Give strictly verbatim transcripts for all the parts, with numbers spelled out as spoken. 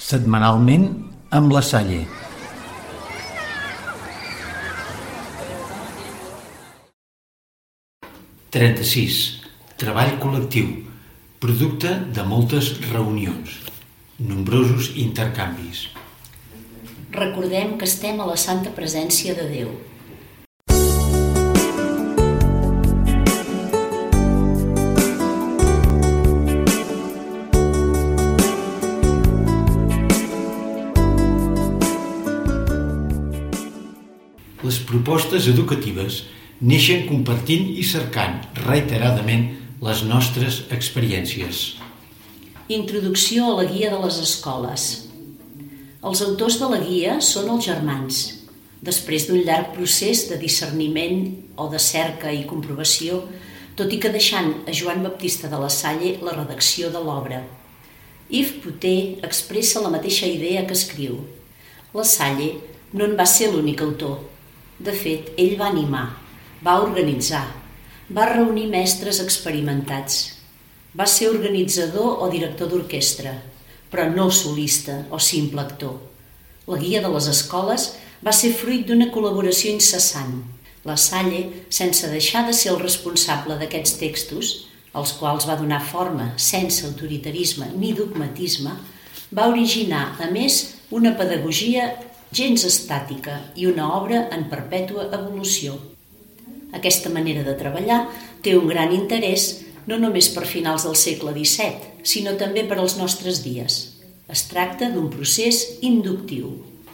setmanalment amb la Salle. trenta-sis. Treball col·lectiu, producte de moltes reunions, nombrosos intercanvis. Recordem que estem a la santa presència de Déu. Les propostes educatives neixen compartint i cercant reiteradament les nostres experiències. Introducció a la guia de les escoles. Els autors de la guia són els germans. Després d'un llarg procés de discerniment o de cerca i comprovació, tot i que deixant a Joan Baptista de la Salle la redacció de l'obra. Yves Poutet expressa la mateixa idea que escriu. La Salle no en va ser l'únic autor. De fet, ell va animar, va organitzar, va reunir mestres experimentats. Va ser organitzador o director d'orquestra, però no solista o simple actor. La guia de les escoles va ser fruit d'una col·laboració incessant. La Salle, sense deixar de ser el responsable d'aquests textos, als quals va donar forma sense autoritarisme ni dogmatisme, va originar, a més, una pedagogia gens estàtica i una obra en perpètua evolució. Aquesta manera de treballar té un gran interès no només per finals del segle disset, sinó també per als nostres dies. Es tracta d'un procés inductiu.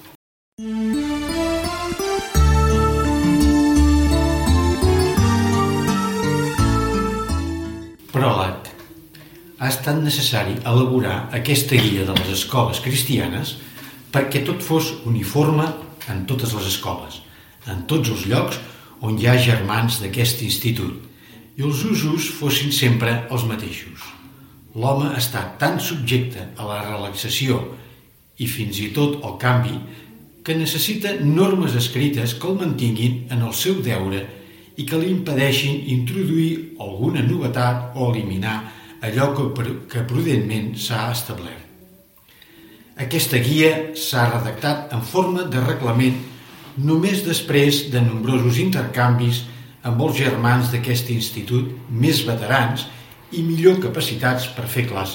Pròleg. Ha estat necessari elaborar aquesta guia de les escoles cristianes perquè tot fos uniforme en totes les escoles, en tots els llocs on hi ha germans d'aquest institut, i els usos fossin sempre els mateixos. L'home està tan subjecte a la relaxació i fins i tot al canvi que necessita normes escrites que el mantinguin en el seu deure i que li impedeixin introduir alguna novetat o eliminar allò que prudentment s'ha establert. Aquesta guia s'ha redactat en forma de reglament només després de nombrosos intercanvis amb els germans d'aquest institut més veterans i millor capacitats per fer classe.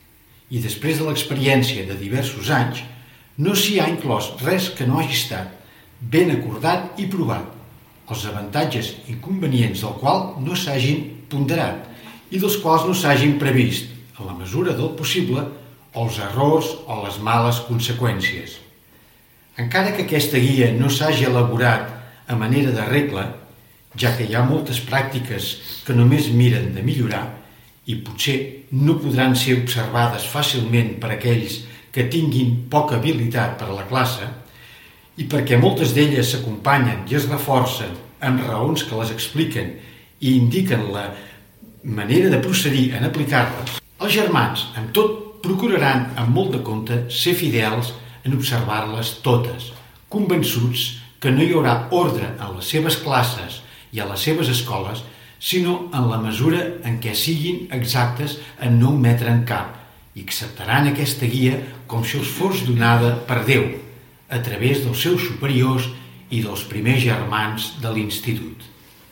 I després de l'experiència de diversos anys, no s'hi ha inclòs res que no hagi estat ben acordat i provat, els avantatges i inconvenients del qual no s'hagin ponderat i dels quals no s'hagin previst, en la mesura del possible, els errors o les males conseqüències. Encara que aquesta guia no s'hagi elaborat a manera de regla, ja que hi ha moltes pràctiques que només miren de millorar i potser no podran ser observades fàcilment per aquells que tinguin poca habilitat per a la classe, i perquè moltes d'elles s'acompanyen i es reforcen amb raons que les expliquen i indiquen la manera de procedir en aplicar-les, els germans, amb tot, procuraran amb molt de compte ser fidels en observar-les totes, convençuts que no hi haurà ordre en les seves classes i a les seves escoles, sinó en la mesura en què siguin exactes en no ometre'n cap, i acceptaran aquesta guia com si els fos donada per Déu, a través dels seus superiors i dels primers germans de l'institut.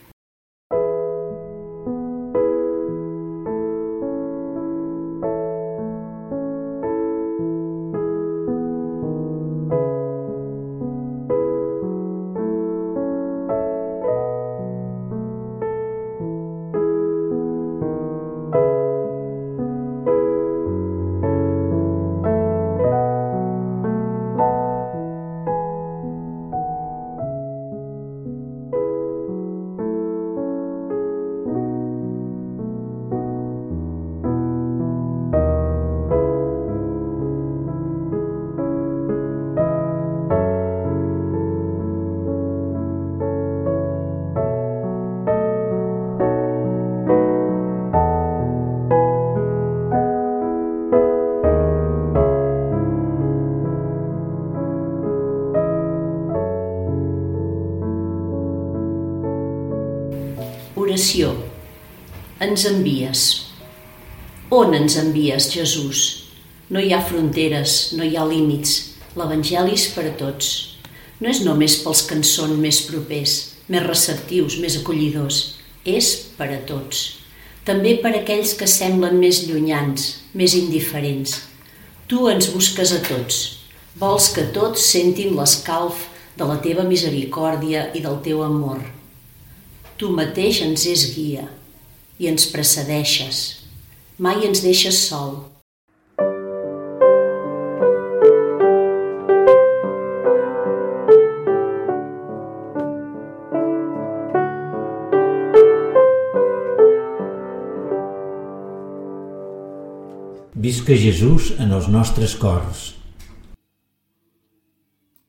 Oració. Ens envies. On ens envies, Jesús? No hi ha fronteres, no hi ha límits. L'Evangeli és per a tots. No és només pels que ens són més propers, més receptius, més acollidors. És per a tots. També per a aquells que semblen més llunyans, més indiferents. Tu ens busques a tots. Vols que tots sentin l'escalf de la teva misericòrdia i del teu amor. Tu mateix ens és guia i ens precedeixes. Mai ens deixes sol. Visca Jesús en els nostres cors.